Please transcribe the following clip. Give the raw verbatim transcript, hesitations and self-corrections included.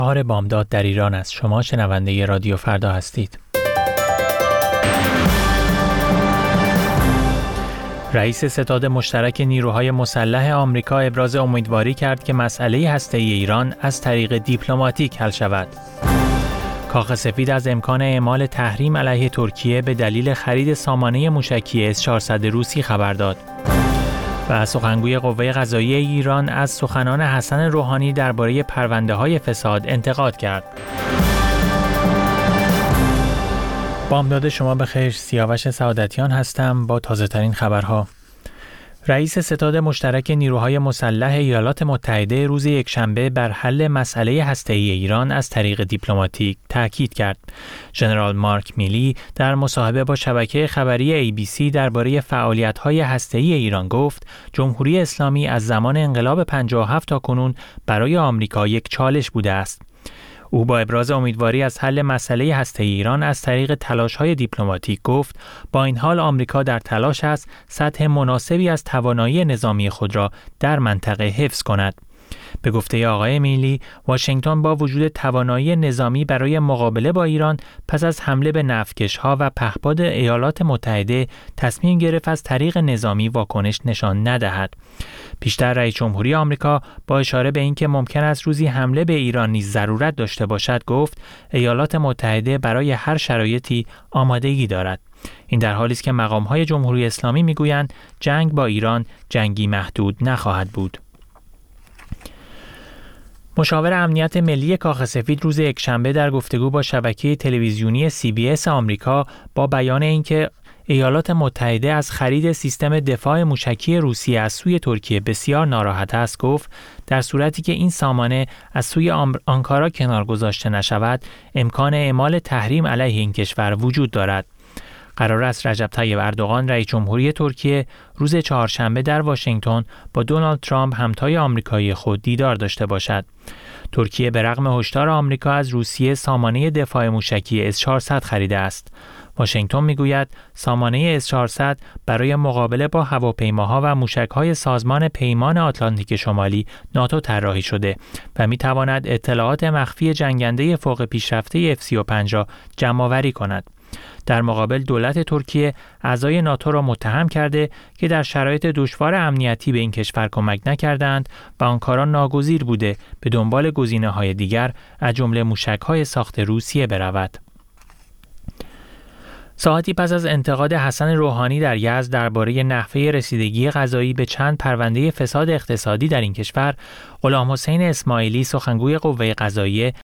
بهار بامداد در ایران است. شما شنونده رادیو فردا هستید. رئیس ستاد مشترک نیروهای مسلح آمریکا ابراز امیدواری کرد که مسئله هسته‌ای ایران از طریق دیپلماتیک حل شود. کاخ سفید از امکان اعمال تحریم علیه ترکیه به دلیل خرید سامانه موشکی اس چهارصد روسی خبر داد. و سخنگوی قوه قضاییه ایران از سخنان حسن روحانی درباره پرونده‌های فساد انتقاد کرد. بامداد شما بخیر، سیاوش سعادتیان هستم با تازه‌ترین خبرها. رئیس ستاد مشترک نیروهای مسلح ایالات متحده روز یکشنبه بر حل مسئله هسته‌ای ایران از طریق دیپلماتیک تاکید کرد. ژنرال مارک میلی در مصاحبه با شبکه خبری ای بی سی درباره فعالیت‌های هسته‌ای ایران گفت: جمهوری اسلامی از زمان انقلاب پنجاه و هفت تا کنون برای آمریکا یک چالش بوده است. او با ابراز امیدواری از حل مسئله هسته‌ای ایران از طریق تلاش‌های دیپلماتیک گفت: با این حال آمریکا در تلاش است سطح مناسبی از توانایی نظامی خود را در منطقه حفظ کند. به گفته آقای میلی، واشنگتن با وجود توانایی نظامی برای مقابله با ایران پس از حمله به نفتکش‌ها و پهپاد ایالات متحده تصمیم گرفت از طریق نظامی واکنش نشان ندهد. پیشتر رئیس جمهوری آمریکا با اشاره به اینکه ممکن است روزی حمله به ایران نیز ضرورت داشته باشد گفت: ایالات متحده برای هر شرایطی آمادگی دارد. این در حالی است که مقام‌های جمهوری اسلامی می‌گویند جنگ با ایران جنگی محدود نخواهد بود. مشاور امنیت ملی کاخ سفید روز یکشنبه در گفتگو با شبکه تلویزیونی سی بی اس آمریکا با بیان اینکه ایالات متحده از خرید سیستم دفاع موشکی روسیه از سوی ترکیه بسیار ناراحت است گفت: در صورتی که این سامانه از سوی آنکارا کنار گذاشته نشود، امکان اعمال تحریم علیه این کشور وجود دارد. قرار است رجب طیب اردوغان رئیس جمهوری ترکیه روز چهارشنبه در واشنگتن با دونالد ترامپ همتای آمریکایی خود دیدار داشته باشد. ترکیه به رغم هشدار آمریکا از روسیه سامانه دفاع موشکی اس چهارصد خریده است. واشنگتن میگوید سامانه اس چهارصد برای مقابله با هواپیماها و موشک‌های سازمان پیمان آتلانتیک شمالی ناتو طراحی شده و میتواند اطلاعات مخفی جنگنده فوق پیشرفته اف سی و پنج را جمع‌آوری کند. در مقابل دولت ترکیه اعضای ناتو را متهم کرده که در شرایط دشوار امنیتی به این کشور کمک نکردند و آنکارا ناگزیر بوده به دنبال گزینه‌های دیگر از جمله موشک‌های ساخت روسیه برود. ساعتی پس از انتقاد حسن روحانی در یزد درباره نحوه رسیدگی قضایی به چند پرونده فساد اقتصادی در این کشور، غلام حسین اسماعیلی سخنگوی قوه قضاییه